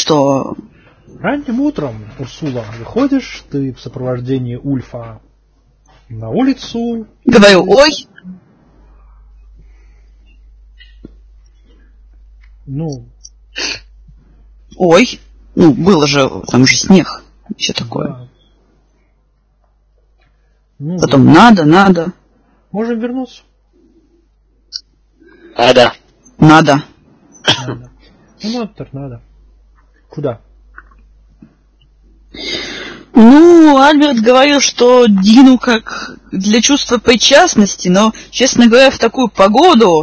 что? Ранним утром, Урсула, выходишь ты в сопровождении Ульфа на улицу. Говорю, ой. Ой. Было же, там же снег. Все такое. Да. Потом надо. Можем вернуться? Надо. Надо. Так надо. Куда? Альберт говорил, что Дину как для чувства причастности, но, честно говоря, в такую погоду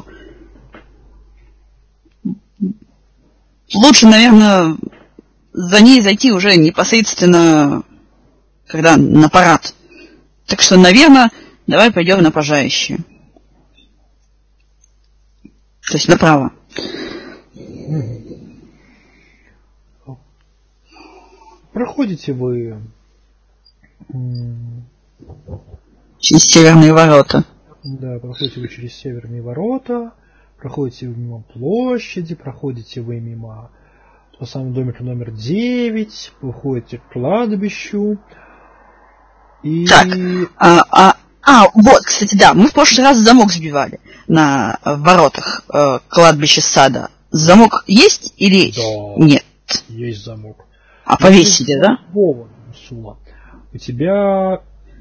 лучше, наверное, за ней зайти уже непосредственно, когда на парад. Так что, наверное, давай пойдем на пожарище. То есть направо. Проходите вы через северные ворота. Да, проходите вы через северные ворота, проходите вы мимо площади, проходите вы мимо по самому домику номер 9, выходите к кладбищу. И... Так, вот, кстати, да, мы в прошлый раз замок сбивали на воротах кладбища сада. Замок есть или нет? Есть замок. А повесили, да? Сула. У тебя...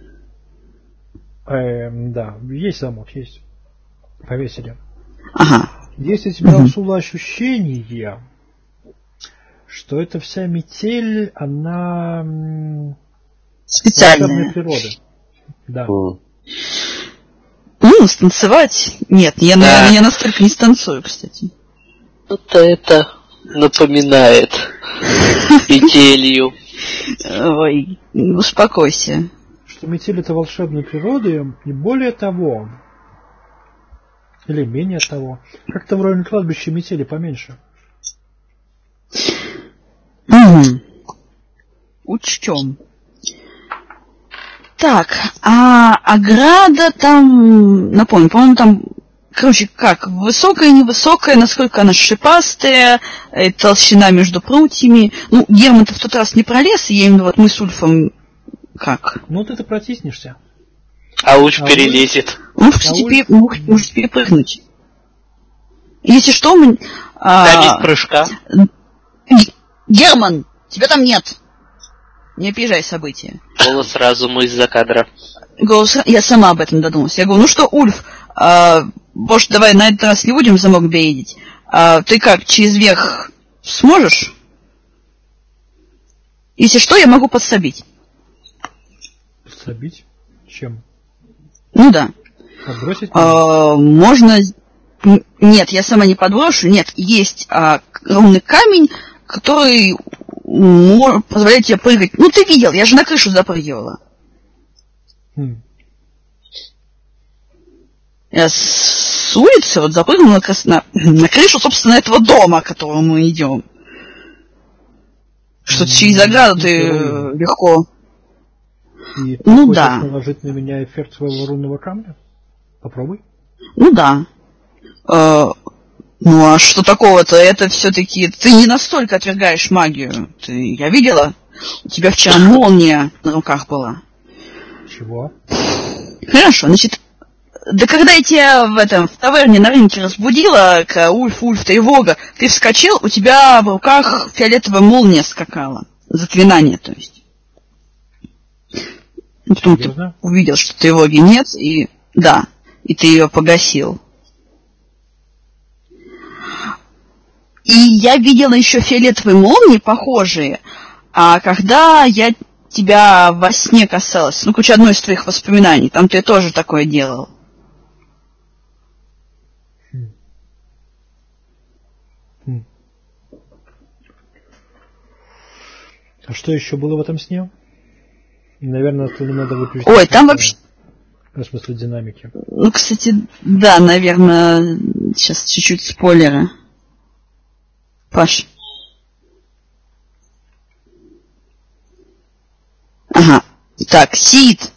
да, есть замок, есть. Повесили. Ага. Есть у тебя, Сула, ощущение, что эта вся метель, она... специальная. Природы. Да. Станцевать? Нет, я, наверное, не настолько не станцую, кстати. Это напоминает метелью. Ой, успокойся. Что метель — это волшебная природа, и более того, или менее того, как-то в районе кладбища метели поменьше. Учтем. Так, ограда там, напомню, по-моему, там, короче, как, высокая, невысокая, насколько она шипастая, толщина между прутьями. Герман-то в тот раз не пролез, я именно вот мы с Ульфом как? Ты-то протиснешься. А Ульф перелезет. Ульф, кстати, может перепрыгнуть. Если что, мы... Там есть прыжка. Герман, тебя там нет. Не опережай события. Голос разума из-за кадра. Я сама об этом додумалась. Я говорю, Ульф, может, давай на этот раз не будем в замок беедить? Ты как, через верх сможешь? Если что, я могу подсобить. Подсобить? Чем? Да. Подбросить? Можно... Нет, я сама не подброшу. Нет, есть ровный камень, который позволяет тебе прыгать. Ты видел, я же на крышу запрыгивала. Я с улицы запрыгнула на крышу, собственно, этого дома, к которому мы идем. Что через ограду ты легко... И да. Наложить на меня эффект своего рунного камня? Попробуй. Да. А что такого-то? Это все-таки... Ты не настолько отвергаешь магию. Я видела? У тебя вчера молния на руках была. Чего? Хорошо, значит... Да когда я тебя в таверне на рынке разбудила, Ульф, тревога, ты вскочил, у тебя в руках фиолетовая молния скакала. Заклинание, то есть. Потом ты увидел, что тревоги нет, и ты ее погасил. И я видела еще фиолетовые молнии похожие, когда я тебя во сне касалась, короче, одно из твоих воспоминаний, там ты тоже такое делал. А что еще было в этом сне? Наверное, то надо выключить. Ой, там вообще... В смысле динамики. Кстати, да, наверное, сейчас чуть-чуть спойлеры. Паш. Ага. Так, Сид.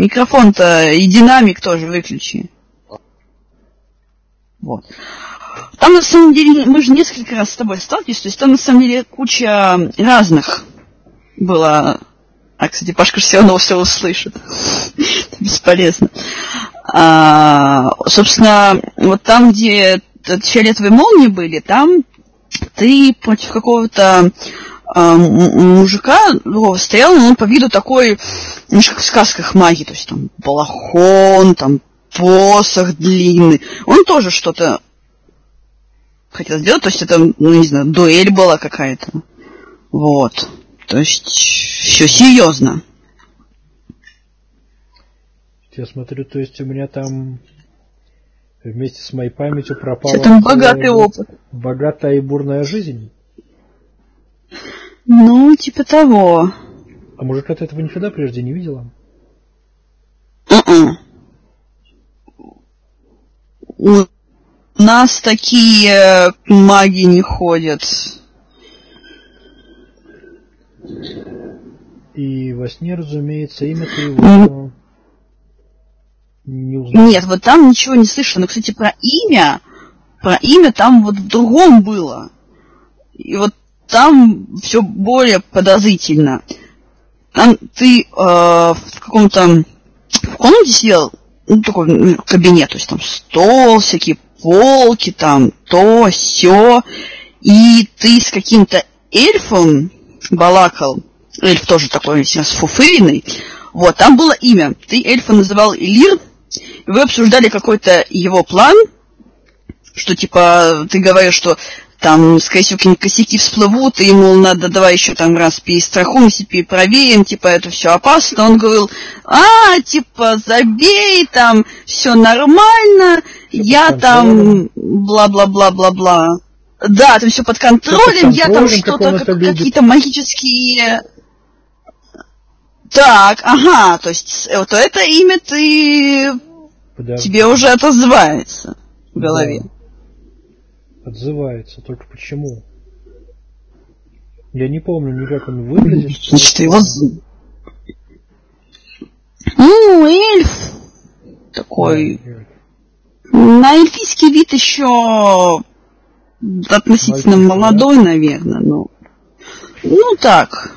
Микрофон-то и динамик тоже выключи. Вот. Там, на самом деле, мы же несколько раз с тобой сталкивались, то есть там, на самом деле, куча разных было... А, кстати, Пашка все равно все услышит. Бесполезно. Собственно, вот там, где фиолетовые молнии были, там ты против какого-то мужика стоял, но он по виду такой, немножко как в сказках магии, то есть там балахон, там посох длинный. Он тоже что-то хотел сделать, то есть это, ну, не знаю, дуэль была какая-то. Вот. То есть все серьезно. Я смотрю, то есть у меня там вместе с моей памятью пропала... Это богатый опыт. Богатая и бурная жизнь. Ну, типа того. А мужика ты этого никогда прежде не видела? У нас такие маги не ходят. И во сне, разумеется, имя-то его не узнал. Нет, вот там ничего не слышно. Но, кстати, про имя там вот в другом было. И вот там все более подозрительно. Там ты в каком-то в комнате сидел, ну, такой кабинет, то есть там стол, всякие полки, там то, сё, и ты с каким-то эльфом балакал. Эльф тоже такой сфуфыренный. Вот, там было имя. Ты эльфа называл Элир, и вы обсуждали какой-то его план, что, типа, ты говоришь, что там, скорее всего, какие-нибудь косяки всплывут, и ему надо, давай еще там раз перестрахуемся, перепроверим, типа, это все опасно. Он говорил, типа, забей, там, все нормально, я там, бла-бла-бла-бла-бла. Да, там все под контролем, я там что-то, какие-то магические... Так, ага, то есть вот это имя тебе уже отозвается в голове. Да. Отзывается, только почему? Я не помню ни как он выглядит. Значит, его... Ну, эльф такой... На эльфийский вид еще относительно молодой, да? Наверное, но... Ну, так...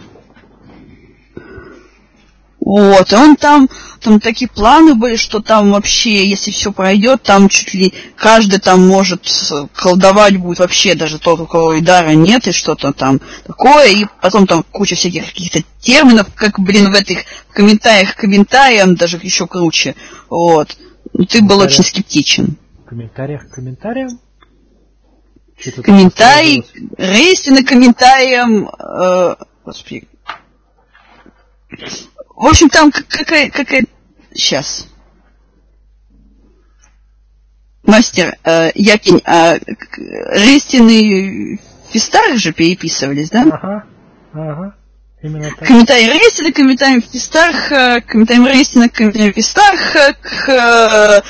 Вот, и он там такие планы были, что там вообще, если все пройдет, там чуть ли каждый там может колдовать будет вообще, даже тот, у кого и дара нет, и что-то там такое, и потом там куча всяких каких-то терминов, как, в этих комментариях к комментариям, даже еще круче, вот. Ты был очень скептичен. В комментариях к комментариям? Комментарий, рейстины комментариям, господи. В общем, там какая... Сейчас. Мастер, Якинь, Рестины Фистар же переписывались, да? Ага. Именно так. Комментарий Рестина, комментарий Фистарх, комментарий Рестина, комментарий Фистарх к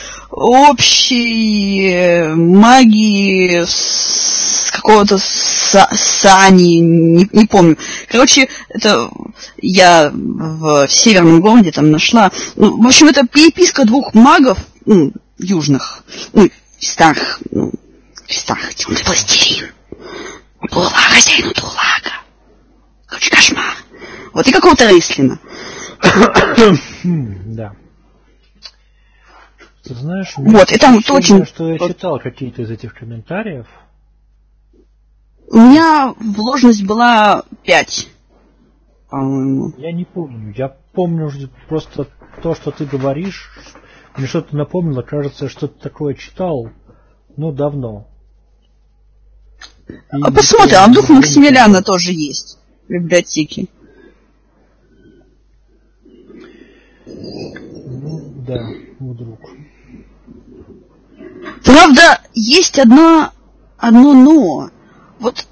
общей магии с какого-то Сани, не помню. Короче, это я в северном городе там нашла. Ну, в общем, это переписка двух магов, южных, Фистарх, он властелин. Хозяин Дулага. Короче, кошмар. Вот и какого-то Рейслина. Да. Ты знаешь, вот, и там очень... что я читал какие-то из этих комментариев. У меня вложенность была 5, по-моему. Я не помню. Я помню просто то, что ты говоришь. Мне что-то напомнило. Кажется, я что-то такое читал, но давно. Посмотрим, а вдруг Максимилиана тоже есть в библиотеке. Ну, да, вдруг. Правда, есть одно но. Вот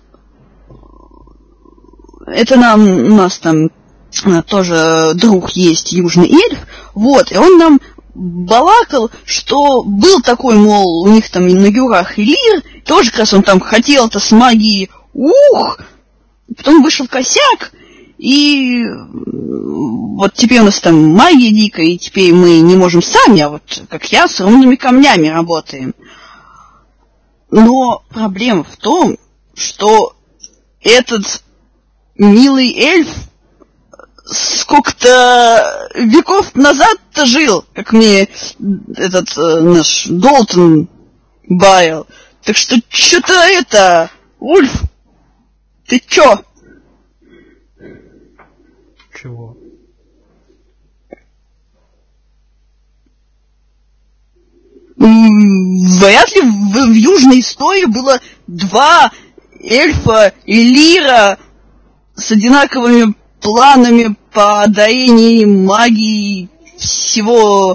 это у нас там тоже друг есть, южный эльф, вот, и он нам балакал, что был такой, мол, у них там на югах Элир, тоже как раз он там хотел-то с магией, потом вышел косяк, и вот теперь у нас там магия дикая, и теперь мы не можем сами, а вот как я с рунными камнями работаем. Но проблема в том, что этот милый эльф сколько-то веков назад-то жил, как мне этот наш Долтон баял. Так что что-то это, Ульф, ты чё? Чего? Вряд ли в южной истории было два эльфа и лира с одинаковыми планами по одарению магии всего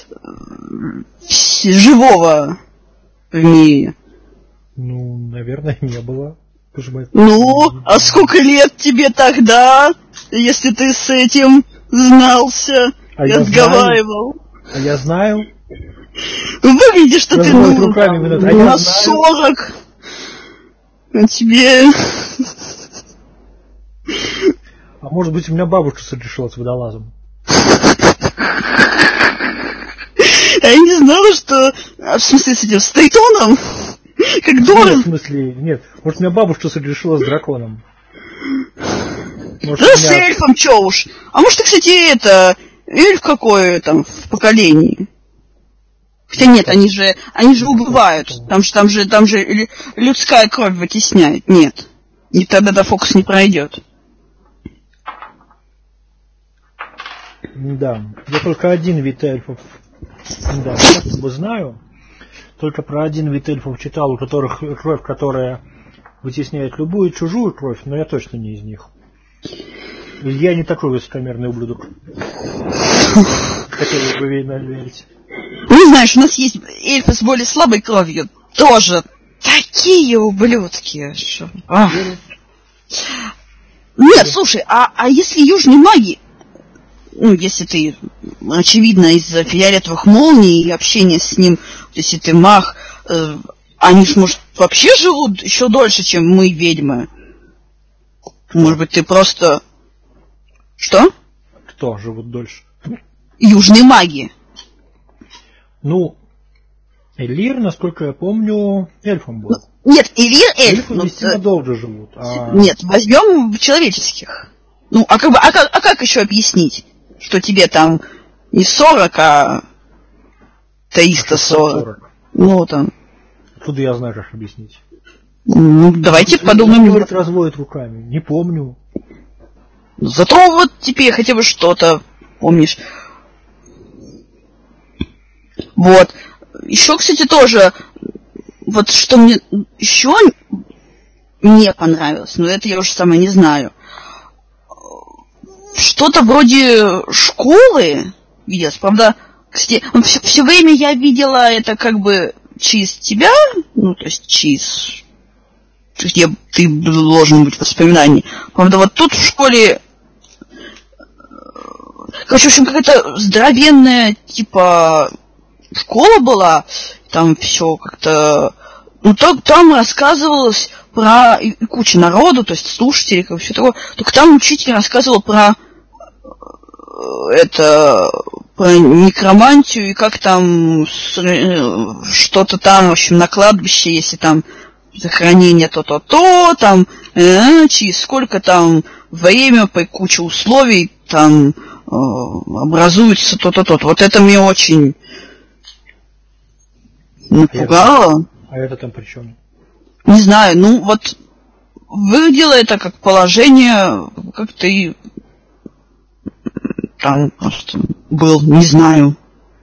живого в мире. Ну, наверное, не было. Ну, а сколько лет тебе тогда, если ты с этим знался и разговаривал? А я знаю. Выглядишь, что ты руками, на 40. А тебе... А может быть, у меня бабушка согрешила с водолазом. А я не знала, что... В смысле, с этим, с Тайтоном? Как Дора? Нет, в смысле, нет. Может, у меня бабушка согрешила с драконом. Может, да с эльфом, чё уж. А может, ты, кстати, эльф какой там в поколении? Хотя нет, они же убивают. Там же людская кровь вытесняет. Нет. И тогда до фокус не пройдет. Да. Я только один вид эльфов. Да, я знаю. Только про один вид эльфов читал, у которых кровь, которая вытесняет любую чужую кровь, но я точно не из них. Я не такой высокомерный ублюдок. Хотелось бы верить. Ну, знаешь, у нас есть эльфы с более слабой кровью. Тоже такие ублюдки. Нет, слушай, а если южные маги, ну, если ты, очевидно, из-за фиолетовых молний и общения с ним, если ты маг, они ж, может, вообще живут еще дольше, чем мы, ведьмы? Может быть, ты просто... Что? Кто живут дольше? Южные маги. Ну, Элир, насколько я помню, эльфом был. Нет, Элир эльф. Эльфы действительно долго живут. Нет, возьмем человеческих. Ну, а как еще объяснить, что тебе там не 40, а 340? Ну, там... Откуда я знаю, как объяснить? Ну, давайте подумаем. Говорит, разводит руками. Не помню. Зато вот теперь хотя бы что-то помнишь. Вот. Еще, кстати, тоже, вот что мне еще не понравилось, но это я уже сама не знаю. Что-то вроде школы виделось, правда, кстати, все время я видела это как бы через тебя, ну, то есть через... где ты должен быть воспоминаний. Правда, вот тут в школе... Короче, в общем, какая-то здоровенная, типа... школа была, там все как-то... Ну, там рассказывалось про куча народу, то есть слушателей, как все такое. Только там учитель рассказывал про про некромантию и как там что-то там, в общем, на кладбище, если там захоронение то-то-то, там через сколько там время по куче условий там образуется то-то-то. Вот это мне очень напугало. А это там при чем? Не знаю, ну вот выглядело это как положение, как ты там просто был, не знаю.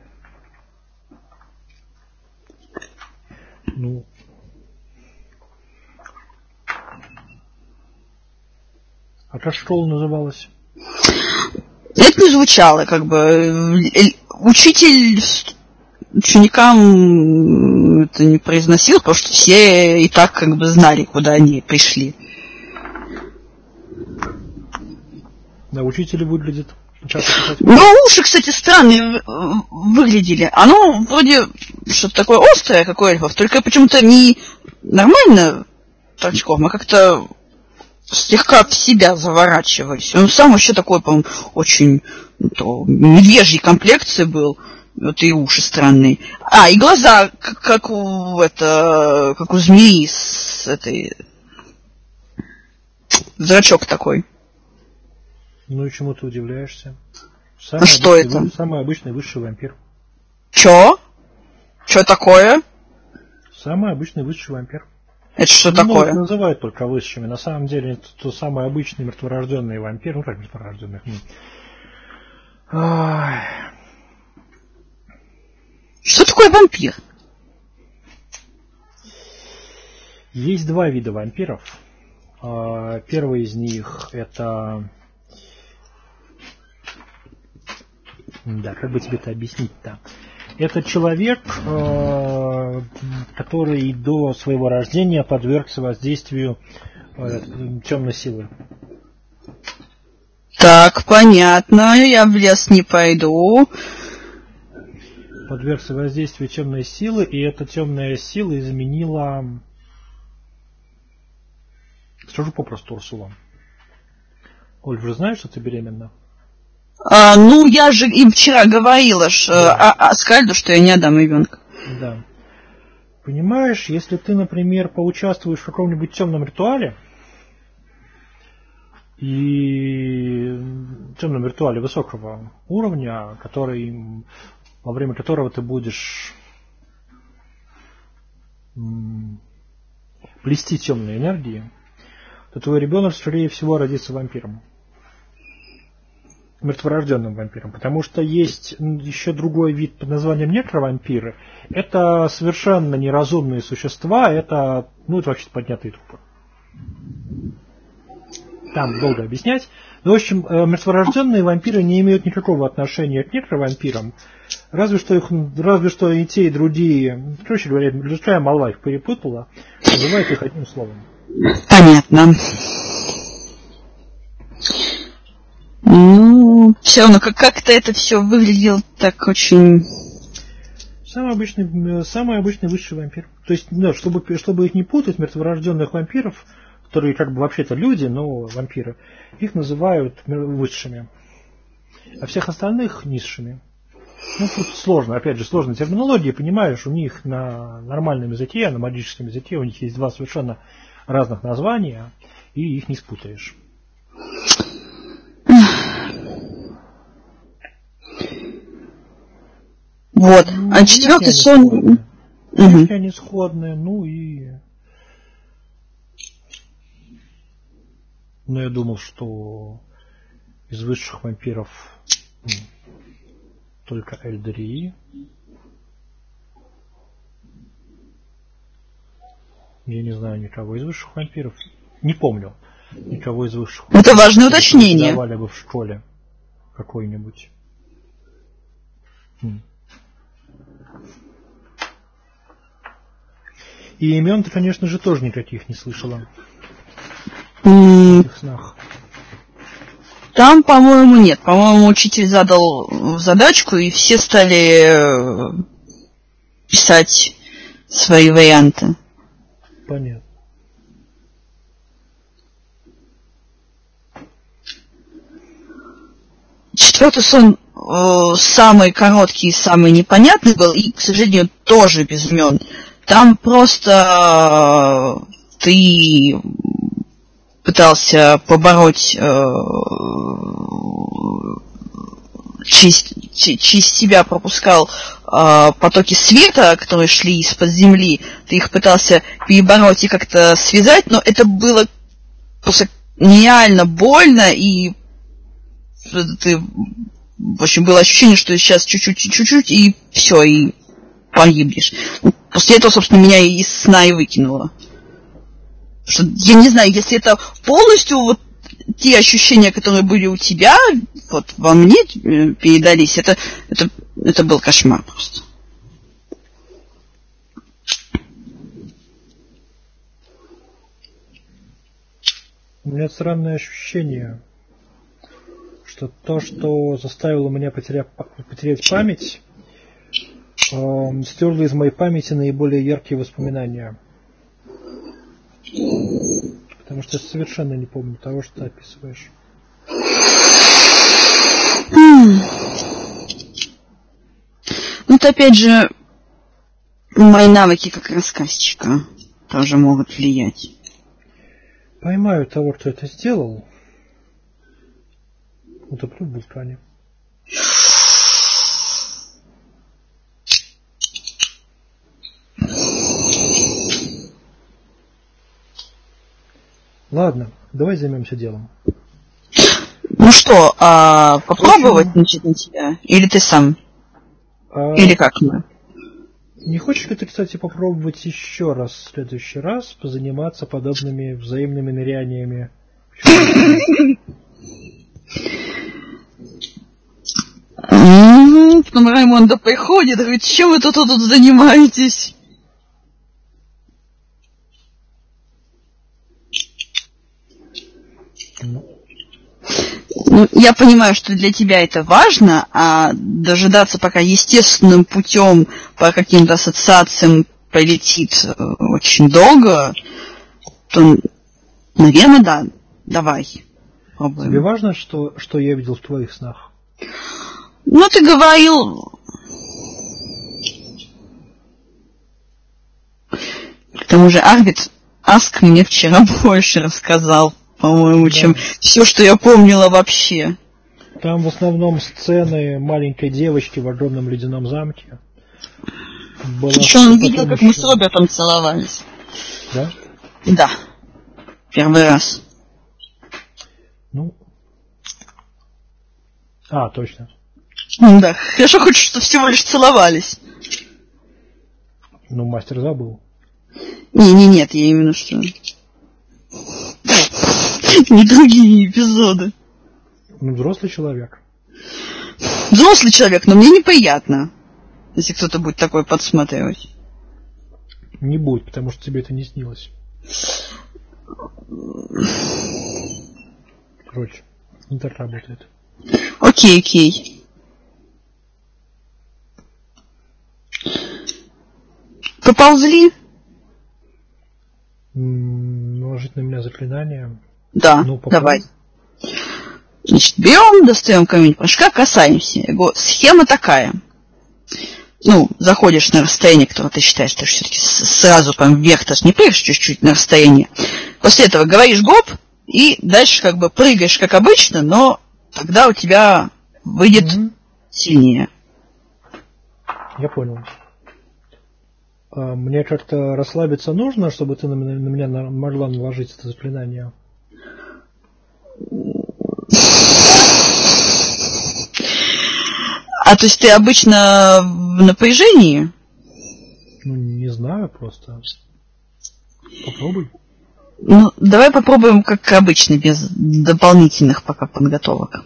Ну. А как школа называлась? Это не звучало, как бы учитель ученикам это не произносил, потому что все и так как бы знали, куда они пришли. Да, учители выглядят часто писать. Ну, уши, кстати, странные выглядели. Оно вроде что-то такое острое, как у эльфов, только почему-то не нормально торчком, а как-то слегка в себя заворачивались. Он сам вообще такой, по-моему, очень медвежьей комплекции был. Вот и уши странные. А, и глаза, как у змеи с этой... Зрачок такой. Ну и чему ты удивляешься? Что это? Самый обычный высший вампир. Чё? Чё такое? Самый обычный высший вампир. Это что такое? Их называют только высшими. На самом деле, это самый обычный мертворожденный вампир. Ну, как мертворожденных. Что такое вампир? Есть два вида вампиров. Первый из них это... Да, как бы тебе это объяснить-то? Это человек, который до своего рождения подвергся воздействию темной силы. Так, понятно, я в лес не пойду. Подвергся воздействию темной силы, и эта темная сила изменила... Скажу попросту, Урсула. Оль, вы же знаешь, что ты беременна? Ну, я же им вчера говорила Аскальду, что я не отдам ребенка. Да. Понимаешь, если ты, например, поучаствуешь в каком-нибудь темном ритуале, и темном ритуале высокого уровня, во время которого ты будешь плести темные энергии, то твой ребенок, скорее всего, родится вампиром. Мертворожденным вампиром. Потому что есть еще другой вид под названием некровампиры. Это совершенно неразумные существа. Это вообще поднятые трупы. Там долго объяснять. Но, в общем, мертворожденные вампиры не имеют никакого отношения к некровампирам. Разве что и те, и другие, короче говоря, людская молва их перепутала, называют их одним словом. Понятно. Ну, все равно как-то это все выглядело так очень... Самый обычный высший вампир. То есть, да, чтобы их не путать, мертворожденных вампиров, которые как бы вообще-то люди, но вампиры, их называют высшими. А всех остальных низшими. Ну, тут сложная терминология, понимаешь, у них на нормальном языке, на магическом языке у них есть два совершенно разных названия, и их не спутаешь. Вот. А четвертый сон... Они сходные, Но я думал, что из высших вампиров только Эльдерии. Я не знаю никого из высших вампиров. Не помню никого из высших вампиров. Это важное уточнение. Давали бы в школе какой-нибудь. И имен ты, конечно же, тоже никаких не слышала. В снах. Там, по-моему, нет. По-моему, учитель задал задачку, и все стали писать свои варианты. Понятно. Четвертый сон самый короткий и самый непонятный был, и, к сожалению, тоже без имен. Там просто ты пытался побороть через себя пропускал потоки света, которые шли из-под земли, ты их пытался перебороть и как-то связать, но это было просто нереально больно, и ты, в общем, было ощущение, что сейчас чуть-чуть, и все, и погибнешь. После этого, собственно, меня из сна и выкинуло. Что, я не знаю, если это полностью вот те ощущения, которые были у тебя, вот во мне передались, это был кошмар просто. У меня странное ощущение, что то, что заставило меня потерять память, стерло из моей памяти наиболее яркие воспоминания. Потому что я совершенно не помню того, что ты описываешь. тут опять же мои навыки как рассказчика тоже могут влиять. Поймаю того, кто это сделал, утоплю в вулкане. Ладно, давай займемся делом. Ну что, попробовать значит на тебя? Или ты сам? Или как мы? Не хочешь ли ты, кстати, попробовать еще раз в следующий раз позаниматься подобными взаимными ныряниями? Потом Раймонда приходит и говорит, чем вы тут занимаетесь? Ну, я понимаю, что для тебя это важно, а дожидаться, пока естественным путем по каким-то ассоциациям полетит очень долго, то, наверное, да. Давай. Пробуем. Тебе важно, что я видел в твоих снах? Ну, ты говорил... К тому же Аск мне вчера больше рассказал, по-моему, чем все, что я помнила вообще. Там в основном сцены маленькой девочки в огромном ледяном замке. Еще он видел, как мы с Робертом целовались. Да? Да. Первый раз. Ну. Точно. Да. Хорошо хоть, что всего лишь целовались. Ну, мастер забыл. Нет, я именно что... Не другие эпизоды. Ну, взрослый человек. Взрослый человек, но мне неприятно, если кто-то будет такое подсматривать. Не будет, потому что тебе это не снилось. Короче, интер работает. Окей. Поползли? Наложить на меня заклинание. Да, давай. Значит, берем, достаем камень порошка, касаемся его. Схема такая. Ну, заходишь на расстояние, которое ты считаешь, что все-таки сразу прям вверх, даже не прыгаешь чуть-чуть на расстояние. После этого говоришь гоп, и дальше как бы прыгаешь, как обычно, но тогда у тебя выйдет сильнее. Я понял. Мне как-то расслабиться нужно, чтобы ты на меня могла наложить это заклинание? То есть ты обычно в напряжении? Ну, не знаю, просто. Попробуй. Ну, давай попробуем, как обычно, без дополнительных пока подготовок.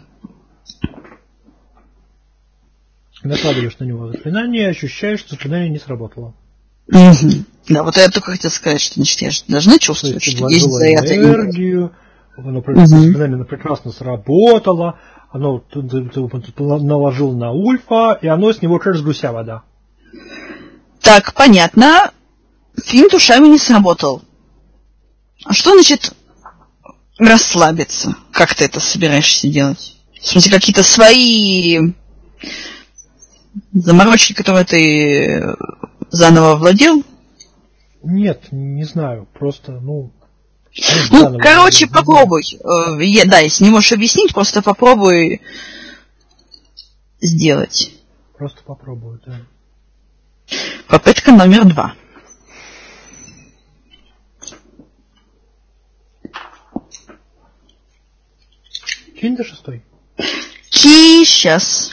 Накладываешь на него заклинание, ощущаешь, что заклинание не сработало. Угу. Да, вот я только хотел сказать, что значит, я должна чувствовать, что есть за это энергию, заклинание прекрасно сработало, оно ты наложил на Ульфа, и оно с него как с гуся вода. Так, понятно. Финт ушами не сработал. А что значит расслабиться? Как ты это собираешься делать? В смысле, какие-то свои заморочки, которые ты заново владел? Нет, не знаю. Просто, короче, попробуй. Да, если не можешь объяснить, просто попробуй сделать. Просто попробую, да. Попытка номер 2. Кинь до 6. Сейчас.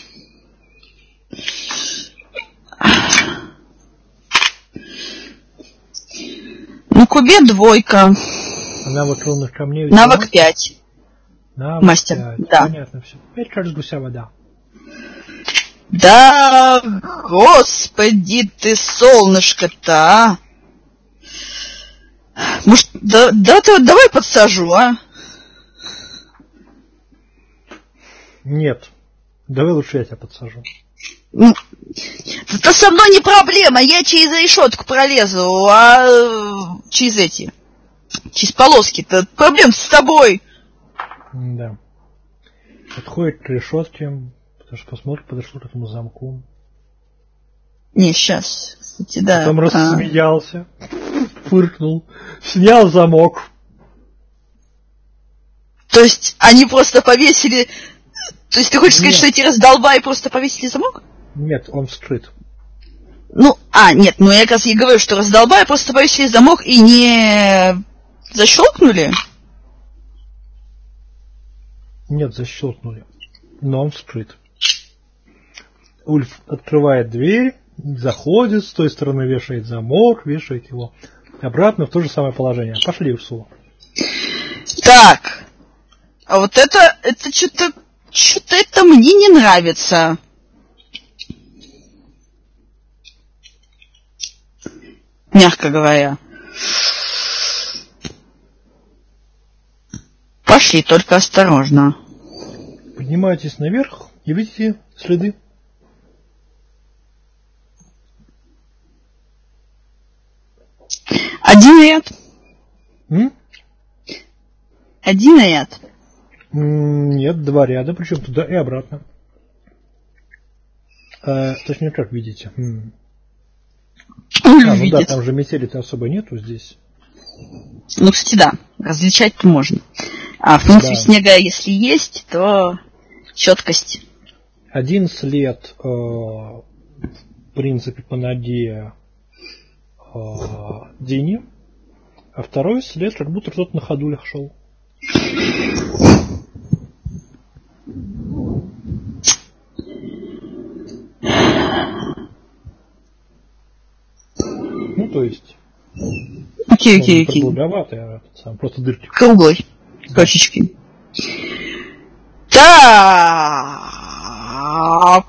На кубе 2. Навык ровных камней. Навык 5. Навык Мастер, 5. да. Понятно все. 5 как с гуся вода. Да, господи ты, солнышко-то, а! Может, давай подсажу, а? Нет. Давай лучше я тебя подсажу. Ну, это со мной не проблема, я через решетку пролезу, а через полоски-то проблем с тобой. Да. Подходит к решетке, потому что посмотрит, подошел к этому замку. Не, сейчас. Кстати, да. Потом рассмеялся, фыркнул, снял замок. То есть они просто повесили... То есть ты хочешь сказать, что эти раздолбаи просто повесили замок? Нет, он вскрыт. Нет, я как раз и говорю, что раздолбаи просто повесили замок и не защелкнули? Нет, защелкнули. Но он вскрыт. Ульф открывает дверь, заходит, с той стороны вешает замок, вешает его обратно в то же самое положение. Пошли, Урсула. Так. А вот это что-то это мне не нравится. Мягко говоря. Пошли, только осторожно. Поднимайтесь наверх и видите следы. Один ряд. Один ряд. Нет, 2 ряда, причем туда и обратно. Точнее, как видите. Да, там же метели-то особо нету здесь. Кстати, да, различать-то можно. А в принципе снега, если есть, то четкость. Один след, в принципе, по ноге Дини, а второй след, как будто кто-то на ходулях шел. То есть... Окей. Продолговатый, а сам просто дырки. Круглый. Точечки. Так.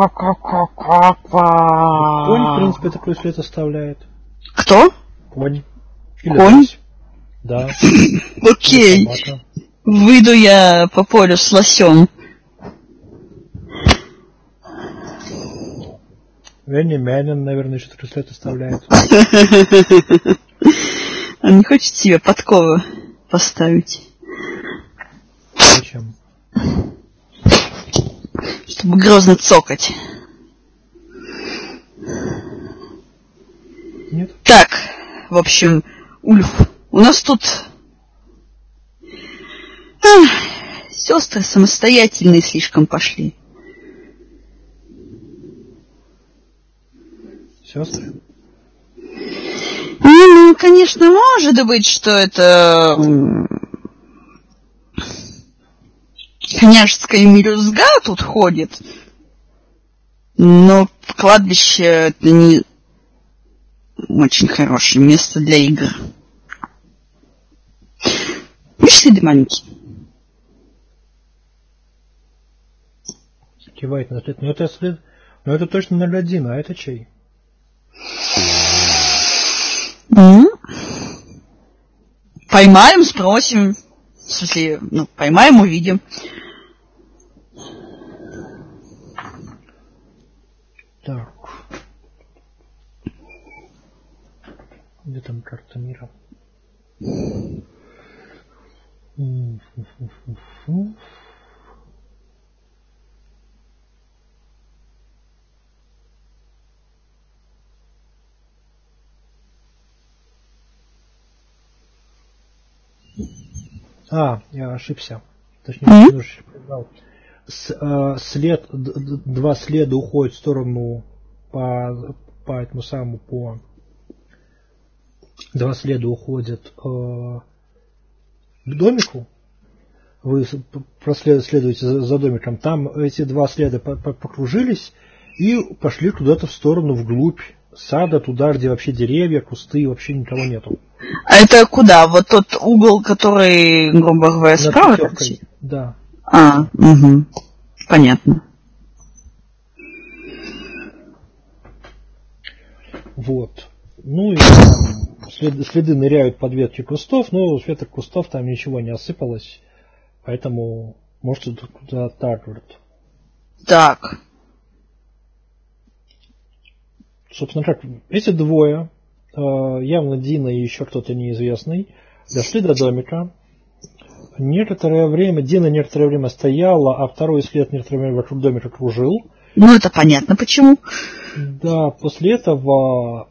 Конь, в принципе, такой след оставляет. Кто? Конь. Конь? Да. Окей. Выйду я по полю с лосем. Венни Мянин, наверное, еще такой след оставляет. Он не хочет себе подковы поставить. Зачем? Чтобы грозно цокать. Нет? Так, в общем, Ульф, у нас тут сестры самостоятельные слишком пошли. Сестры? Конечно, может быть, что это княжеская мелюзга тут ходит, но кладбище это не очень хорошее место для игр. Видишь, следы маленькие? Кивает на след. Но это след. Но это точно 0-1, а это чей? Поймаем, спросим. В смысле, поймаем, увидим. Так. Где там карта мира? Я ошибся. Точнее, немножечко признал. Два следа уходят в сторону по этому самому два следа уходят к домику. Вы следуете за домиком. Там эти два следа покружились и пошли куда-то в сторону вглубь сада, туда, где вообще деревья, кусты, вообще никого нету. А это куда? Вот тот угол, который, грубо говоря, справа? Да. Угу. Понятно. Вот. И там следы ныряют под ветки кустов, но с веток кустов там ничего не осыпалось, поэтому можете туда так вот. Так. Собственно, как эти двое, явно Дина и еще кто-то неизвестный, дошли до домика. Дина некоторое время стояла, а второй след некоторое время вокруг домика кружил. Ну, это понятно почему. Да, после этого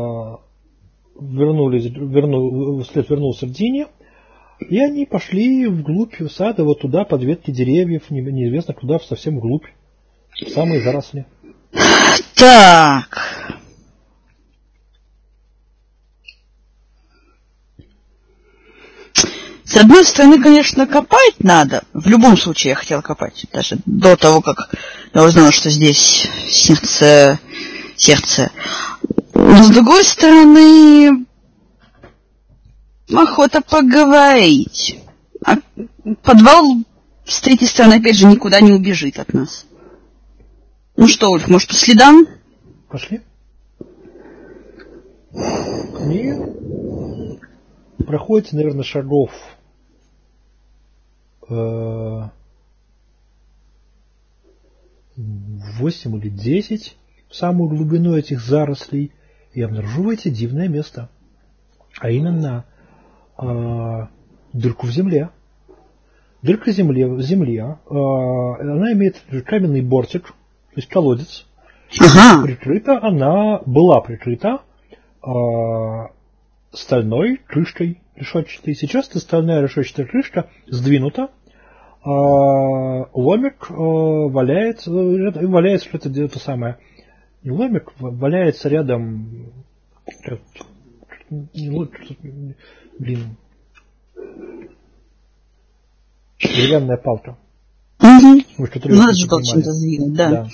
след вернулся к Дине, и они пошли вглубь сада, вот туда, под ветки деревьев, неизвестно куда, совсем вглубь, в самые заросли. Так. С одной стороны, конечно, копать надо. В любом случае я хотела копать. Даже до того, как я узнала, что здесь сердце. Но с другой стороны, охота поговорить. А подвал с третьей стороны, опять же, никуда не убежит от нас. Ну что, Ульф, может, по следам? Пошли. И проходите, наверное, шагов 8 или 10 в самую глубину этих зарослей и обнаруживаете дивное место. А именно дырку в земле. Дырка в земле, она имеет каменный бортик, то есть колодец. Ага. Была прикрыта стальной крышкой решетчатой. Сейчас эта стальная решетчатая крышка сдвинута, ломик валяется что-то это самое. Не ломик, валяется рядом. Деревянная палка. Угу. Надо же было чем-то сдвинуть, да.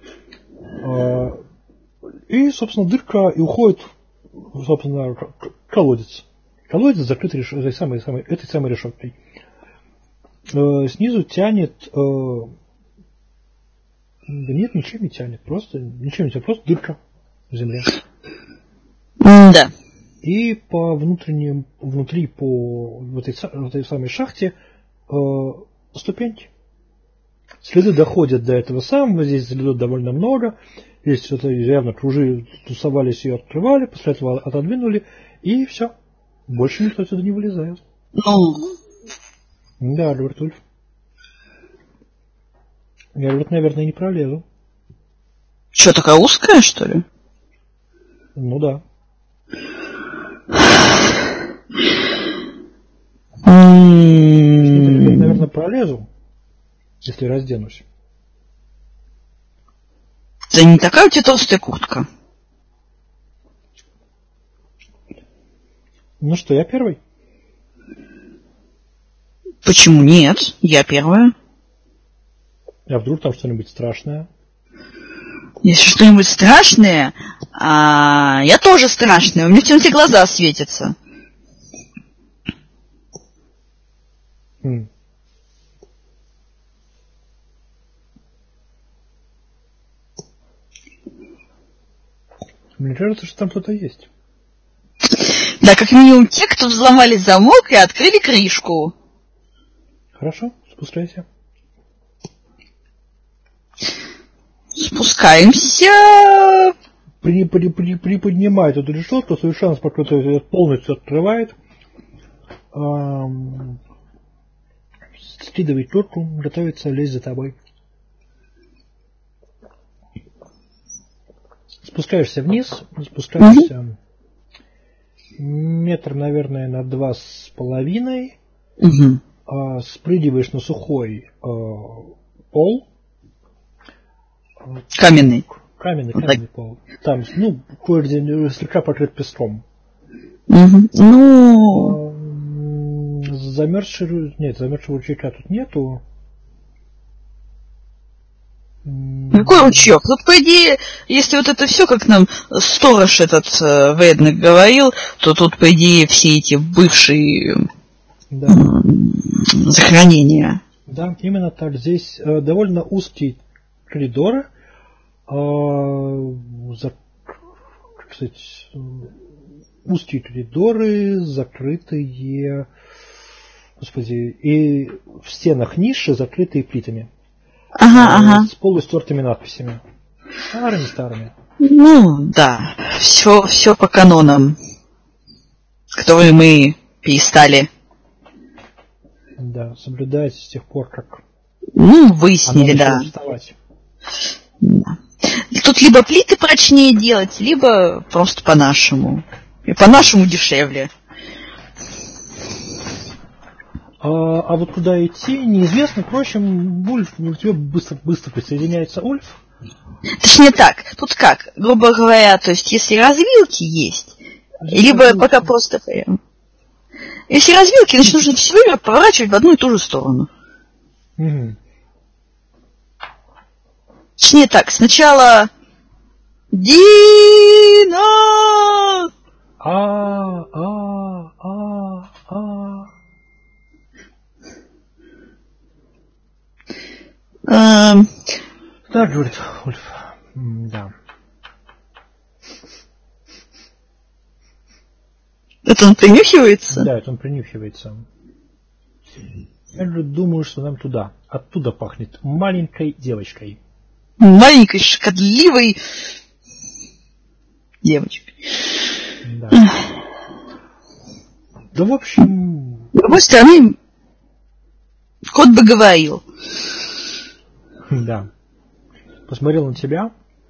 И, собственно, дырка и уходит, собственно, колодец. Колодец закрыт этой самой решеткой. Снизу тянет... Да нет, ничем не тянет. Просто дырка в земле. Да. И внутри по этой самой шахте ступеньки. Следы доходят до этого самого, здесь следов довольно много. Здесь что-то явно кружи тусовались и открывали, после этого отодвинули, и все. Больше никто отсюда не вылезает. Да, говорит Ульф. Я, говорит, наверное, не пролезу. Что, такая узкая, что ли? Ну да. Наверное, пролезу, если разденусь. Да не такая у тебя толстая куртка. Ну что, я первый? Почему нет? Я первая. А вдруг там что-нибудь страшное? Если что-нибудь страшное, я тоже страшная. У меня в темноте глаза светятся. Мне кажется, что там кто-то есть. Да, как минимум те, кто взломали замок и открыли крышку. Хорошо, спускайся. Спускаемся. Приподнимает эту решетку, совершенно спокойно полностью открывает. Скидывает турку, готовится лезть за тобой. Спускаешься вниз, метр, наверное, на 2,5. Спрыгиваешь на сухой пол. Каменный пол. Там, кое-где слегка покрыт песком. Замерзшего ручейка тут нету. Какой ручеек? Тут, по идее, если вот это все, как нам сторож этот военный говорил, то тут, по идее, все эти бывшие захоронения. Да, именно так. Здесь довольно узкие коридоры. Узкие коридоры, закрытые... Господи, и в стенах ниши, закрытые плитами. С полустертыми надписями. Старыми. Ну, да. Все по канонам, которые мы перестали. Да, соблюдать с тех пор, как... выяснили, да. Да. Тут либо плиты прочнее делать, либо просто по-нашему. И по-нашему дешевле. А вот куда идти, неизвестно. Впрочем, Ульф, к тебе быстро присоединяется Ульф. Точнее так, тут как, грубо говоря, то есть если развилки есть, либо пока просто... Если развилки, значит нужно все время поворачивать в одну и ту же сторону. Угу. Точнее так, сначала... Дина! Да, говорит Ульф. Да. Это он принюхивается? Да, это он принюхивается. Я же думаю, что нам туда. Оттуда пахнет маленькой девочкой. Маленькой, шкодливой девочкой. Да. Да, в общем... С другой стороны, кот бы говорил. Да. Посмотрел на тебя.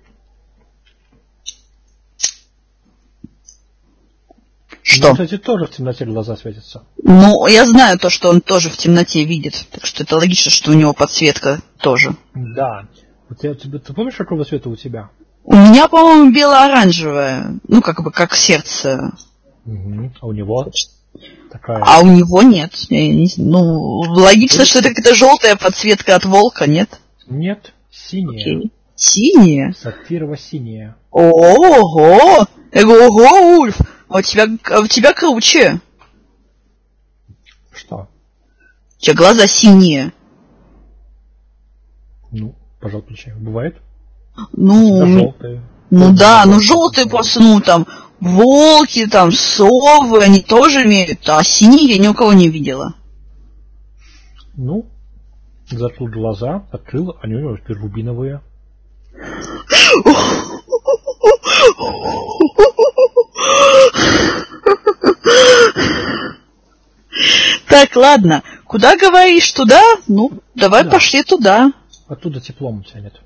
Что? Ну, кстати, тоже в темноте глаза светятся. Ну, я знаю то, что он тоже в темноте видит. Так что это логично, что у него подсветка тоже. Да. Вот ты помнишь, какого цвета у тебя? У меня, по-моему, бело-оранжевое. Ну, как бы, как сердце. Угу. А у него? Такая... А у него нет. Я не знаю. Ну, логично, что это какая-то желтая подсветка от волка, нет? Нет, синяя. Окей. Синяя? Сапфирово-синяя. Ого! Ого, Ульф! А у тебя круче. Что? У тебя глаза синие. Ну, пожал плечами. Бывает? Ну, желтые. Ну да, ну желтые просто, ну там, волки, там, совы, они тоже имеют, а синие я ни у кого не видела. Ну, закрыл глаза, открыл, они у него теперь рубиновые. Так, ладно, куда говоришь, туда? Ну, давай да. Пошли туда. Оттуда теплом тянет.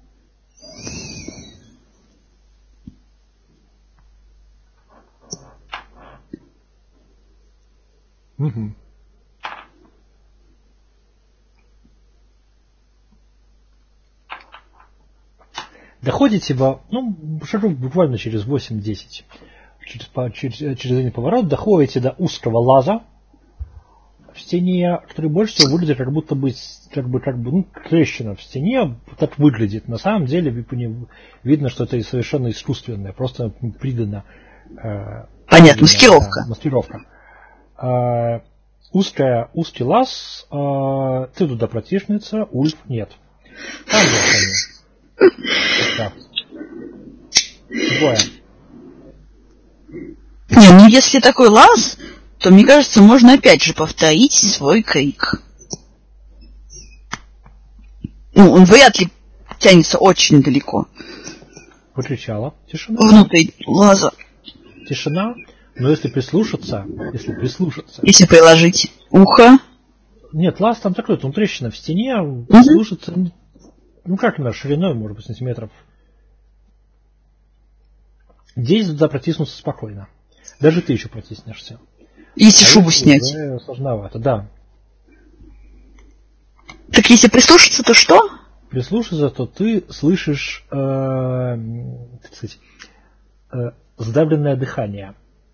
Угу. Доходите шагов буквально через 8-10. Через один поворот доходите до узкого лаза в стене, который больше всего выглядит как будто бы трещина в стене. Так выглядит. На самом деле видно, что это совершенно искусственное, просто придано. Понятно, маскировка. Да, маскировка. Узкий лаз, ты туда протиснется, Ульф нет. Там вот они. Да. Двое. Не, ну если такой лаз, то, мне кажется, можно опять же повторить свой крик. Ну, он вряд ли тянется очень далеко. Покричала. Тишина. Внутри лаза. Тишина. Но если прислушаться... Если приложить ухо... Нет, лаз там такой, там трещина в стене, прислушаться... Ну, как на шириной, может быть, сантиметров 10 туда протиснуться спокойно. Даже ты еще протиснешься. Если шубу снять. Сложновато, да. Так если прислушаться, то что? Прислушаться, то ты слышишь, сдавленное дыхание.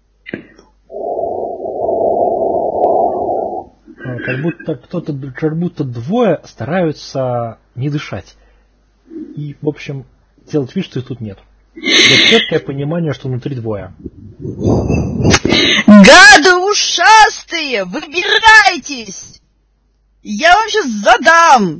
Как будто двое стараются не дышать. И, в общем, делать вид, что их тут нет. Это четкое понимание, что внутри двое. Гады ушастые! Выбирайтесь! Я вам сейчас задам!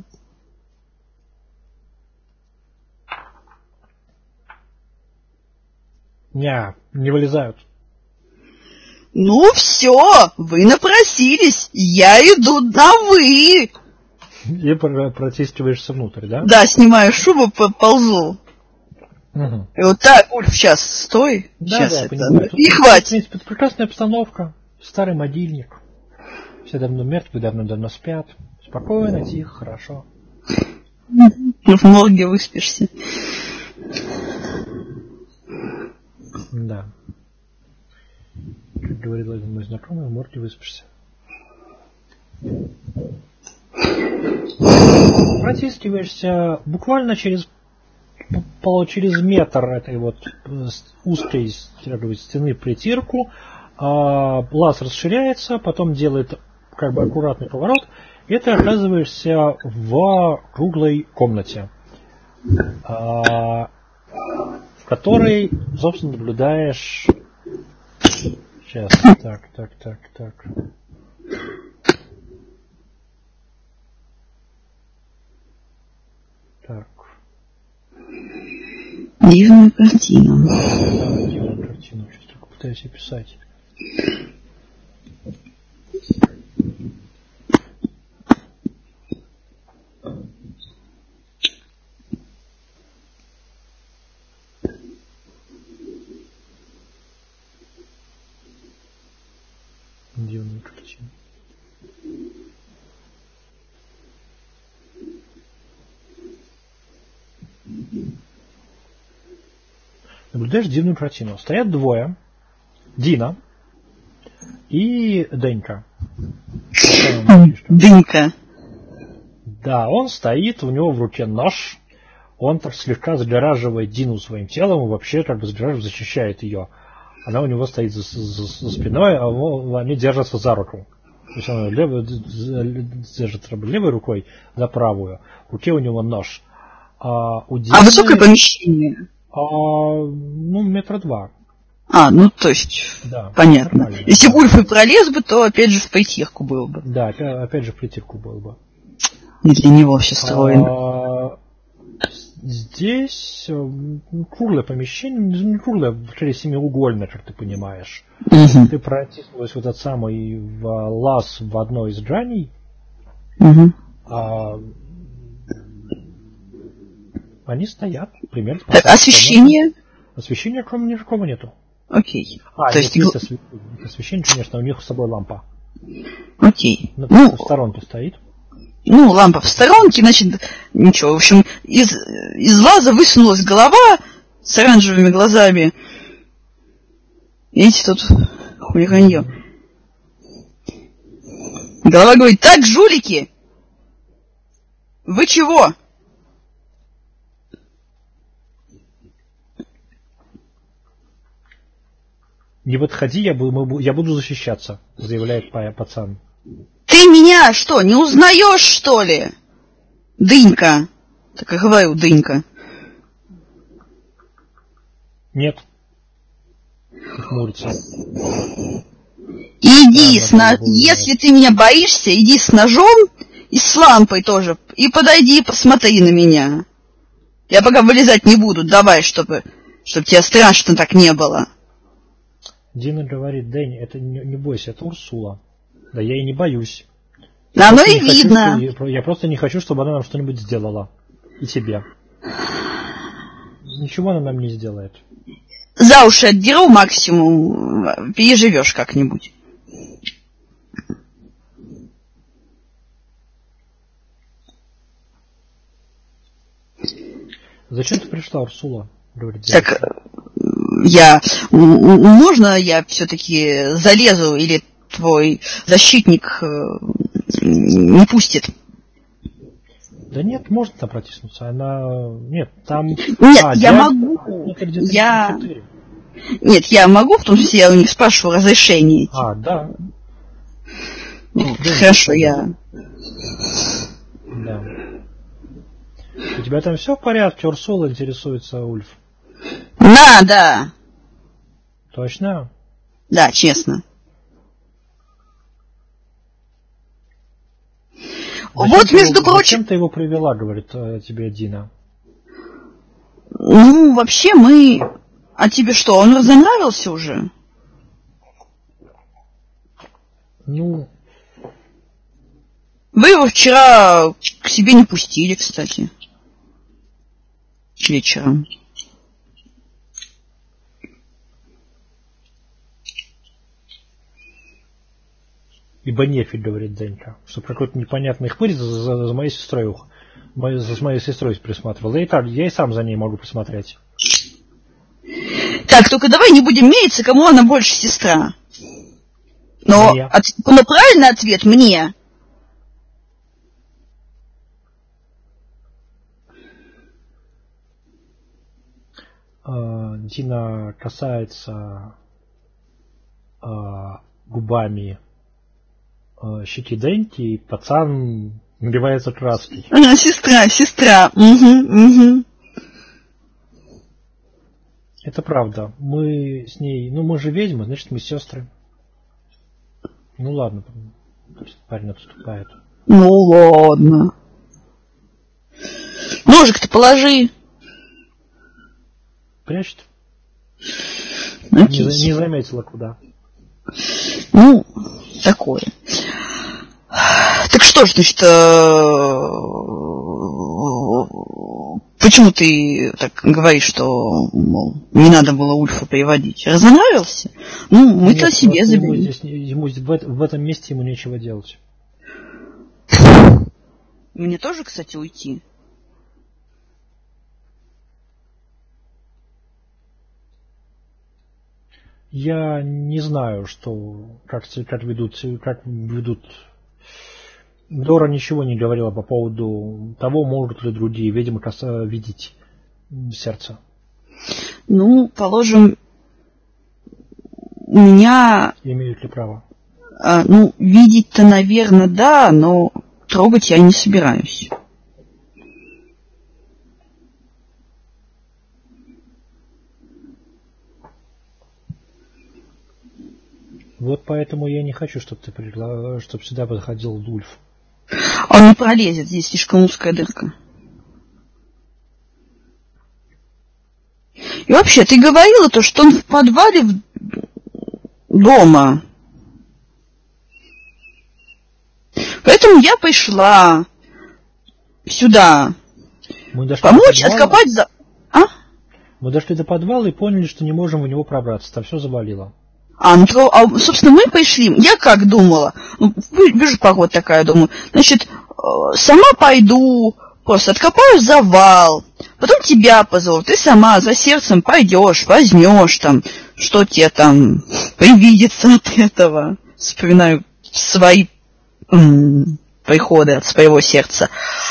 Не вылезают. Ну все, вы напросились, я иду на вы. И протискиваешься внутрь, да? Да, снимаю шубу, ползу. Угу. И вот так, Ульф, сейчас стой. Да, сейчас да, это. понимаю. И хватит. В принципе, это прекрасная обстановка. Старый могильник. Все давно мертвые, давно спят. Спокойно, тихо, хорошо. В морге выспишься. Да. Как говорил один мой знакомый, в морге выспишься. Протискиваешься буквально через метр этой вот узкой стены в притирку. Лаз расширяется, потом делает как бы аккуратный поворот, и ты оказываешься в круглой комнате, в которой, собственно, наблюдаешь... Сейчас, так. Так. Дивная картина. Да, дивная картина. Сейчас только пытаюсь описать. Дивная картина. Наблюдаешь дивную картину. Стоят двое. Дина и Денька. Дынька. Да, он стоит, у него в руке нож. Он так слегка загораживает Дину своим телом и вообще как бы защищает ее. Она у него стоит за спиной, а они держатся за руку. То есть он держит левой рукой за правую. В руке у него нож. У Дины, высокое помещение? метра два. То есть, да, понятно. Нормально. Если бы Ульф и пролез бы, то опять же в притирку был бы. Да, опять же в притирку был бы. Не для него все строено. Здесь круглое помещение, не круглое, скорее семиугольное, как ты понимаешь. Угу. Ты протиснулась в этот самый лаз в одной из граней. Угу. Они стоят примерно. Так, освещение? Освещения кроме никакого нету. Окей. То есть освещение, конечно, у них с собой лампа. Окей. В сторонке стоит. Лампа в сторонке, значит, ничего. В общем, из лаза высунулась голова с оранжевыми глазами. Видите, тут хулиганье. Голова говорит: так, жулики, вы чего? Не подходи, я буду защищаться, заявляет пацан. Ты меня что, не узнаешь, что ли? Дынька. Так и говорю, Дынька. Нет. Хмурится. Иди если ты меня боишься, иди с ножом и с лампой тоже. И подойди, посмотри на меня. Я пока вылезать не буду, давай, чтобы тебе страшно так не было. Дина говорит: Дэнни, это не бойся, это Урсула. Да я и не боюсь. Оно и видно. Я просто не хочу, чтобы она нам что-нибудь сделала. И тебе. Ничего она нам не сделает. За уши отдеру максимум, переживешь как-нибудь. Зачем ты пришла, Урсула? Говорит, так, можно я все-таки залезу, или твой защитник не пустит? Да нет, можно там протиснуться. Нет, там... Нет, я могу. Нет, я могу, потому что я у них спрашиваю разрешение. Да. Хорошо, я... Да. У тебя там все в порядке? Урсула, интересуется Ульф. Да. Точно? Да, честно. Между прочим... Зачем ты его привела, говорит тебе Дина? Вообще мы... А тебе что, он разонравился уже? Вы его вчера к себе не пустили, кстати. Вечером. Ибо нефиг, говорит Денька, что какой-то непонятный хмырь за моей сестрой с моей сестрой присматривал. Я и сам за ней могу присмотреть. Так, только давай не будем мериться, кому она больше сестра. Но правильный ответ мне. Дина касается губами щеки Деньки, и пацан наливается краской. Сестра. Угу. Это правда. Мы с ней... мы же ведьмы, значит, мы сестры. Ну ладно. Парень отступает. Ну ладно. Ножик-то положи. Прячет? Окей. Не заметила, куда. Ну, такое. Так что ж, значит, почему ты так говоришь, что, мол, не надо было Ульфа приводить? Разонравился? Ну, мы-то себе заберем. Ему в этом месте ему нечего делать. Мне тоже, кстати, уйти. Я не знаю, как ведут. Дора ничего не говорила по поводу того, могут ли другие ведьмы видеть сердце. Ну, положим, у меня... Имеют ли право? Видеть-то, наверное, да, но трогать я не собираюсь. Вот поэтому я не хочу, чтобы сюда подходил Ульф. Он не пролезет, здесь слишком узкая дырка. И вообще, ты говорила то, что он в подвале дома. Поэтому я пришла сюда помочь откопать за... Мы дошли до подвала и поняли, что не можем в него пробраться. Там все завалило. Собственно, мы пришли. Я как думала, вижу погода такая, думаю, значит, сама пойду, просто откопаю завал, потом тебя позову, ты сама за сердцем пойдешь, возьмешь там, что тебе там привидится от этого. Вспоминаю свои приходы от своего сердца.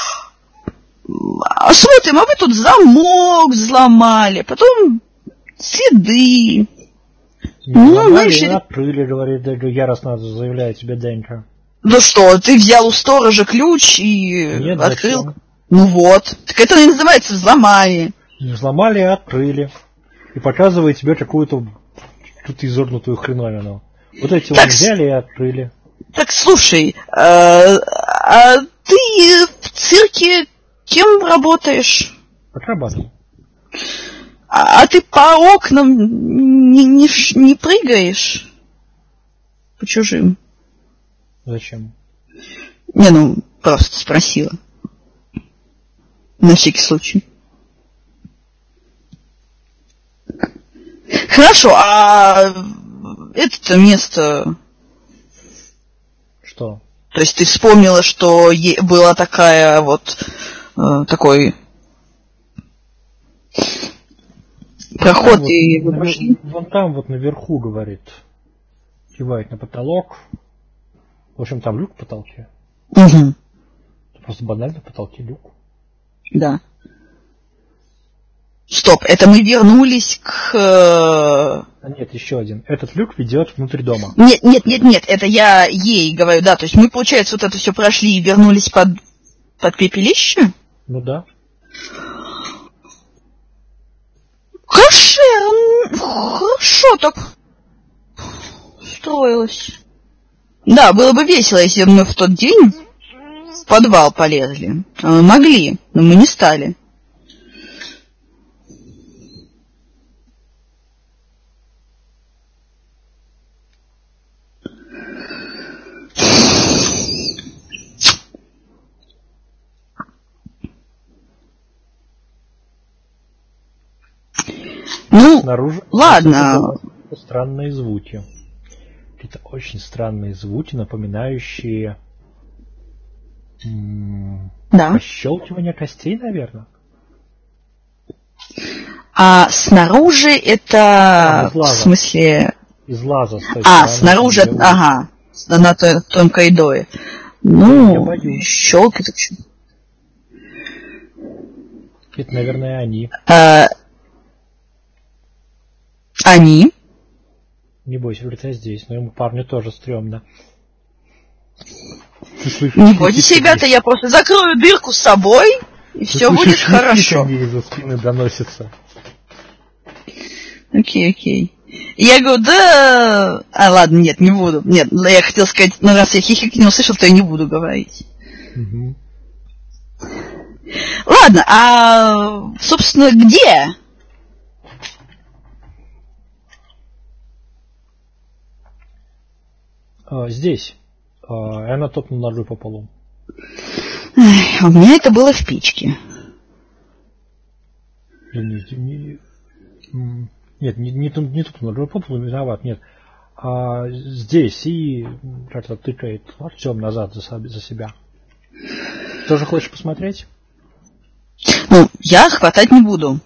Смотрим, а вы тут замок взломали, потом следы. Открыли, говорит, яростно заявляет тебе Денька. Ну что, ты взял у сторожа ключ и открыл? Зачем? Ну вот. Так это и называется взломали. Не взломали, а открыли. И показывает тебе какую-то изогнутую хреновину. Вот эти вот взяли и открыли. Так слушай, а ты в цирке кем работаешь? Акробатом. А ты по окнам не прыгаешь? По чужим? Зачем? Просто спросила. На всякий случай. Хорошо, а это место... Что? То есть ты вспомнила, что была такая такой... Проход и вы пошли? Вон там вот наверху, говорит, кивает на потолок. В общем, там люк в потолке. Угу. Просто банально в потолке люк. Да. Стоп, это мы вернулись к... Нет, еще один. Этот люк ведет внутрь дома. Нет, это я ей говорю, да. То есть мы, получается, вот это все прошли и вернулись под пепелище? Ну да. Хорошо так строилось. Да, было бы весело, если бы мы в тот день в подвал полезли. Могли, но мы не стали. Снаружи ладно. Странные звуки. Какие-то очень странные звуки, напоминающие... Да. Пощелкивание костей, наверное. А снаружи это в смысле... Из лаза. Снаружи, ага, на том коридоре. Ну, щелкает. Это, наверное, они. Они? Не бойся, говорит, я здесь, но ему парню тоже стрёмно. Не бойтесь, ребята, я просто закрою дырку с собой, и все будет хорошо. Из-за спины доносится. Окей. Я говорю, да... ладно, нет, не буду. Нет, я хотел сказать, раз я хихик не услышал, то я не буду говорить. Угу. Ладно, собственно, где? Здесь. И она топнула ногой по полу. У меня это было в печке. Нет, не топнула ногой по полу, виноват, нет. Здесь и как-то тыкает Артем назад за себя. Тоже хочешь посмотреть? Ну, я хватать не буду.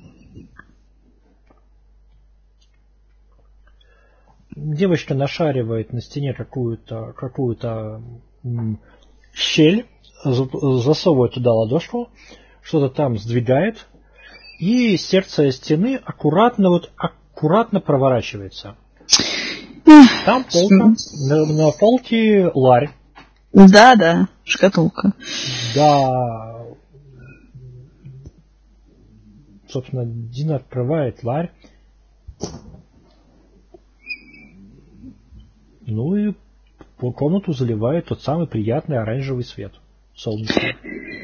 Девочка нашаривает на стене какую-то щель, засовывает туда ладошку, что-то там сдвигает, и сердце стены аккуратно проворачивается. Там полка, на полке ларь. Да, шкатулка. Да. Собственно, Дина открывает ларь. Ну и по комнату заливает тот самый приятный оранжевый свет. Солнечный.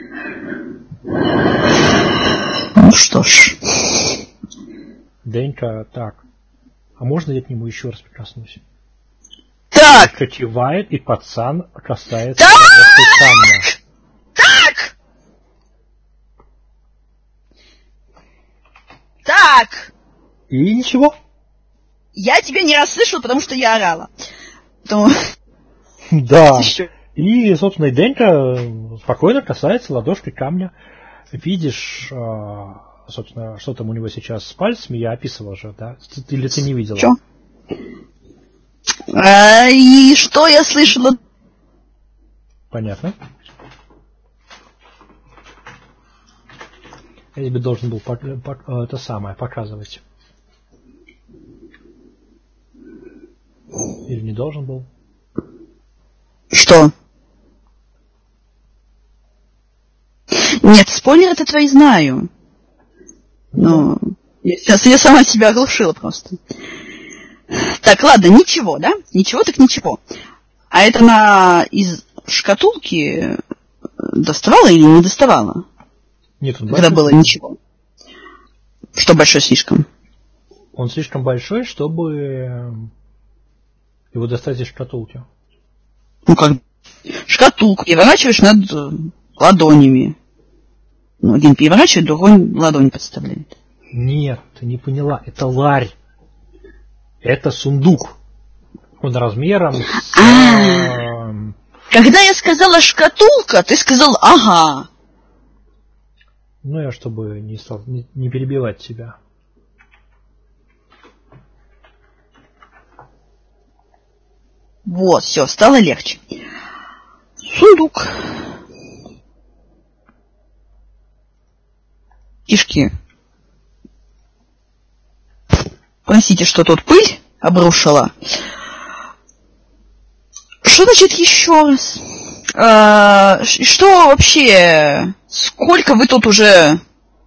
Ну что ж. Денька, так. А можно я к нему еще раз прикоснусь? Так! Денька кивает, и пацан касается камня. Так! И ничего. Я тебя не расслышала, потому что я орала. Да. И, собственно, Денька спокойно касается ладошкой камня. Видишь, собственно, что там у него сейчас с пальцами, я описывал же, да? Или ты не видела? Что? И что я слышала? Понятно. Я тебе должен был это самое показывать. Или не должен был? Что? Нет, спойлеры-то твои знаю. Но я сама себя оглушила просто. Так, ладно, ничего, да? Ничего так ничего. А это она из шкатулки доставала или не доставала? Нет, он когда было ничего. Что большой слишком? Он слишком большой, чтобы его достать из шкатулки. Ну как? Шкатулку переворачиваешь над ладонями. Ну, один переворачивает, другой ладонь подставляет. Нет, ты не поняла. Это ларь. Это сундук. Он размером с... Когда я сказала шкатулка, ты сказал ага. Ну, я чтобы не перебивать тебя. Вот, все, стало легче. Сундук. Кишки. Простите, что тут пыль обрушила. Что значит еще раз? Что вообще? Сколько вы тут уже?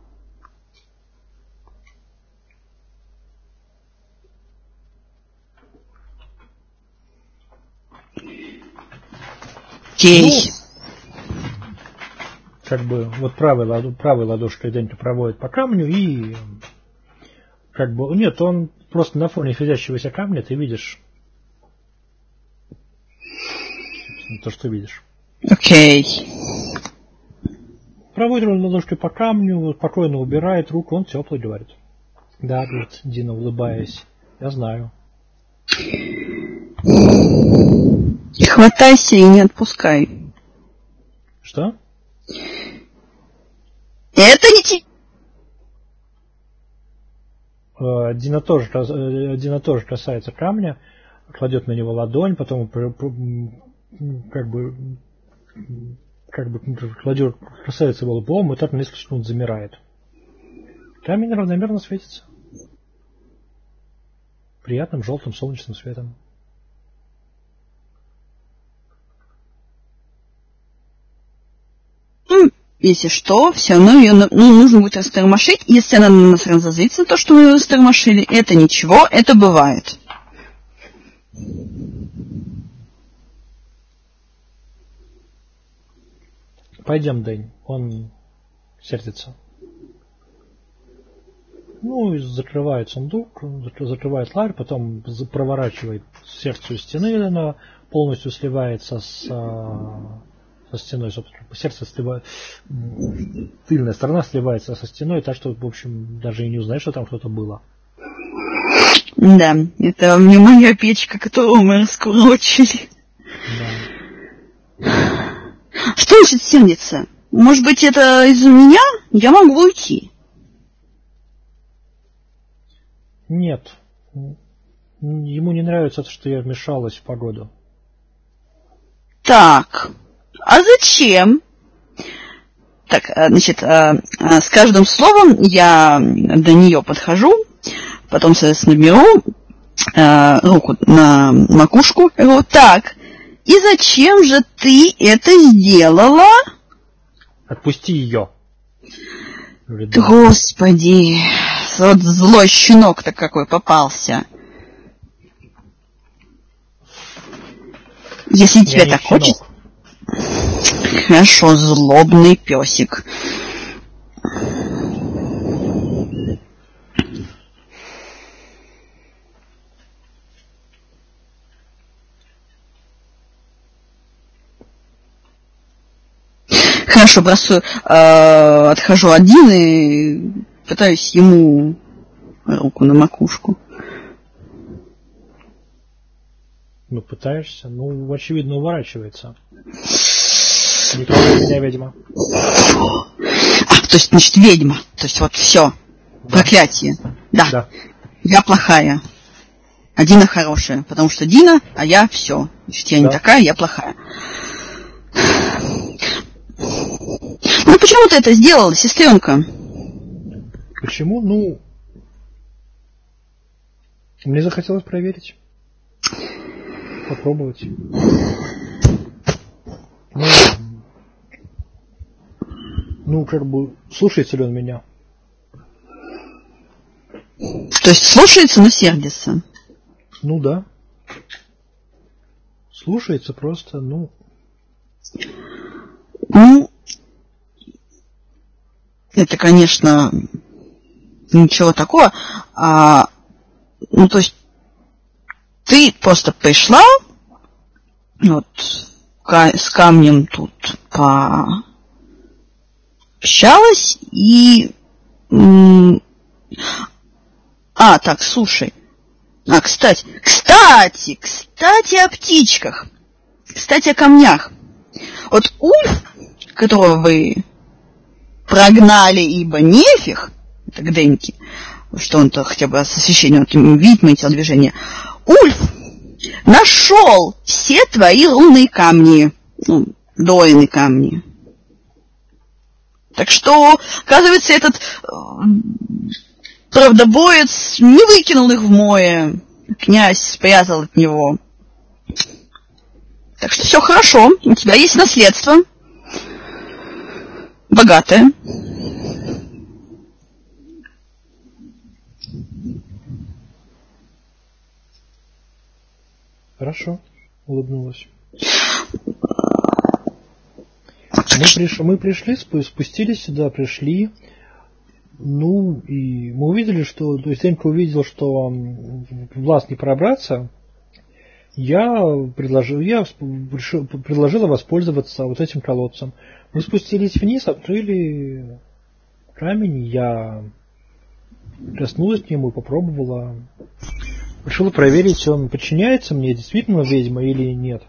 Окей. Как бы вот правой ладошкой Денька проводит по камню и как бы нет, он просто на фоне светящегося камня ты видишь то, что видишь. Окей. Проводит ладошкой по камню, спокойно убирает руку, он теплый говорит. Да, говорит Дина, улыбаясь. Я знаю. И хватайся и не отпускай. Что? Это не... Дина тоже касается камня, кладет на него ладонь, потом как бы касается его лбом, и так на несколько секунд замирает. Камень равномерно светится приятным желтым солнечным светом. Если что, все равно ее нужно будет растормошить. Если она на нас разозлится, то, что мы ее растормошили, это ничего, это бывает. Пойдем, Дэнь, он сердится. Ну, и закрывает сундук, закрывает ларь, потом проворачивает сердце у стены, она полностью сливается со стеной, собственно, сердце сливает, тыльная сторона сливается со стеной, так что, в общем, даже и не узнаешь, что там что-то было. Да, это не моя печка, которую мы раскурочили. Да. Что значит сердится? Может быть, это из-за меня? Я могу уйти. Нет. Ему не нравится, что я вмешалась в погоду. Так, а зачем? Так, значит, с каждым словом я до нее подхожу, потом, соответственно, беру руку на макушку и говорю: так, и зачем же ты это сделала? Отпусти ее. Господи, вот злой щенок-то какой попался. Если тебе так хочется... Хорошо, злобный песик. Хорошо, отхожу один и пытаюсь ему руку на макушку. Ну, пытаешься, ну, очевидно, уворачивается. Никого у меня ведьма. То есть, значит, ведьма. То есть, вот все. Да. Проклятие. Да. Я плохая. А Дина хорошая. Потому что Дина, а я все. Значит, я не такая, я плохая. Ну, почему ты это сделала, сестренка? Почему? Ну, мне захотелось проверить. Попробовать. Ну, как бы, слушается ли он меня? То есть слушается, но сердится? Ну, да. Слушается просто, ну... Ну, это, конечно, ничего такого. Ну, то есть, ты просто пришла, вот, с камнем тут пообщалась и... так, слушай. Кстати, о птичках. Кстати, о камнях. Вот Ульф, которого вы прогнали, ибо нефиг, это к Деньке, что он-то хотя бы с освещением, он видит мои телодвижения, Ульф нашел все твои рунные камни, дойные камни. Так что, оказывается, этот правдобоец не выкинул их в море. Князь спрятал от него. Так что все хорошо. У тебя есть наследство. Богатое. Хорошо, улыбнулась. Мы пришли, спустились сюда, пришли. Ну, и мы увидели, что... То есть Денька увидел, что в лаз не пробраться. Я предложила воспользоваться вот этим колодцем. Мы спустились вниз, открыли камень, я коснулась к нему, попробовала. Решила проверить, он подчиняется мне, действительно ведьма или нет.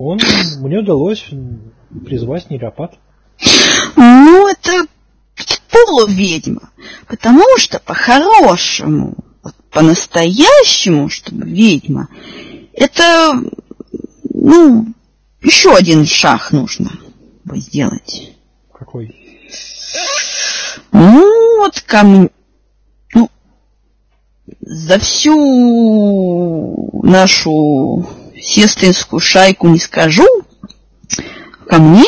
Мне удалось призвать нейропат. Ну, это полуведьма, потому что по-хорошему, вот по-настоящему, чтобы ведьма, это, еще один шаг нужно бы сделать. Какой? За всю нашу сестринскую шайку не скажу, ко мне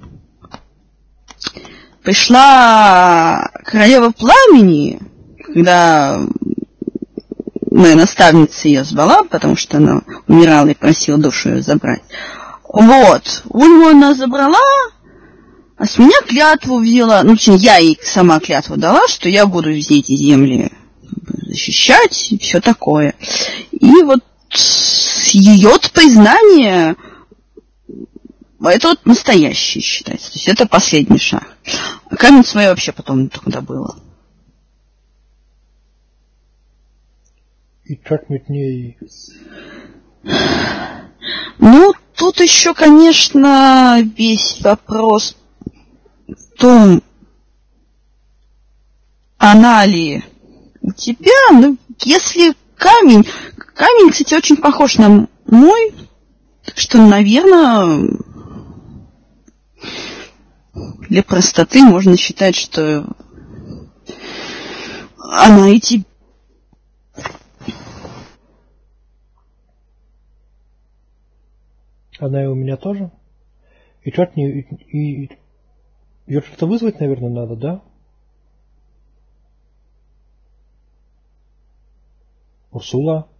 пришла королева пламени, когда моя наставница ее звала, потому что она умирала и просила душу ее забрать. Вот, Ульму она забрала, а с меня клятву взяла, я ей сама клятву дала, что я буду все эти земли защищать и все такое. И вот с ее признания это вот настоящее считается. То есть это последний шаг. А камень свой вообще потом куда было. И как мы к ней... Тут еще, конечно, весь вопрос в том, она ли у тебя, если камень, кстати, очень похож на мой, так что, наверное, для простоты можно считать, что она и тебе. Она и у меня тоже? И как не... Ее как-то вызвать, наверное, надо, да? Урсула?